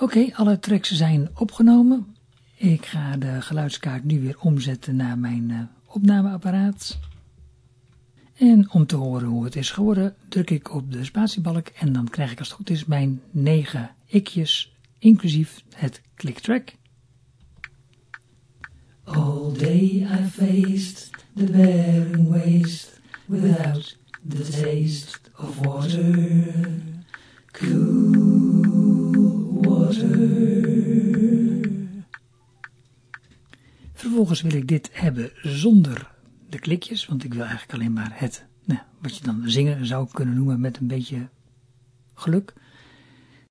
Oké, alle tracks zijn opgenomen. Ik ga de geluidskaart nu weer omzetten naar mijn opnameapparaat. En om te horen hoe het is geworden, druk ik op de spatiebalk en dan krijg ik als het goed is mijn 9 ikjes, inclusief het clicktrack. All day I faced the barren waste without the taste of water, cool water. Vervolgens wil ik dit hebben zonder de klikjes, want ik wil eigenlijk alleen maar het, wat je dan zingen zou kunnen noemen met een beetje geluk.